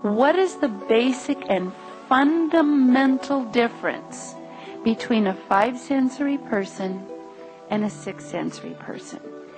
What is the basic and fundamental difference between a five-sensory person and a six-sensory person?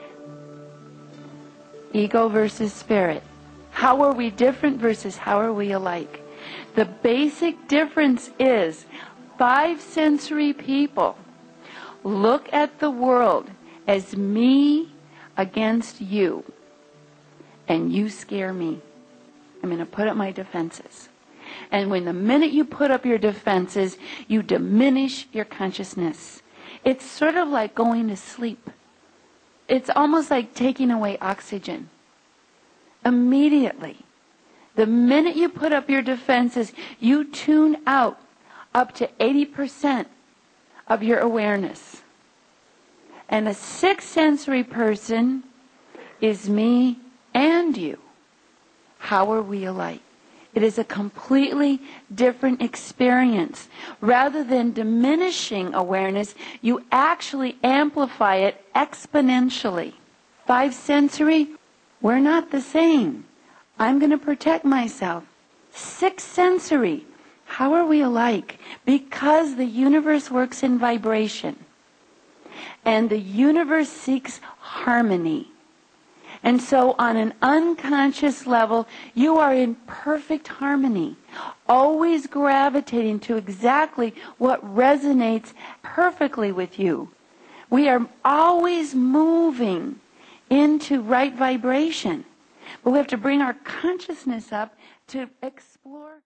Ego versus spirit. How are we different versus how are we alike? The basic difference is five-sensory people look at the world as me against you, and you scare me. I'm going to put up my defenses. And when the minute you put up your defenses, you diminish your consciousness. It's sort of like going to sleep. It's almost like taking away oxygen. Immediately. The minute you put up your defenses, you tune out up to 80% of your awareness. And a six-sensory person is me and you. How are we alike? It is a completely different experience. Rather than diminishing awareness, you actually amplify it exponentially. Five-sensory, we're not the same. I'm going to protect myself. Six-sensory, how are we alike? Because the universe works in vibration. And the universe seeks harmony. And so on an unconscious level, you are in perfect harmony, always gravitating to exactly what resonates perfectly with you. We are always moving into right vibration. But we have to bring our consciousness up to explore.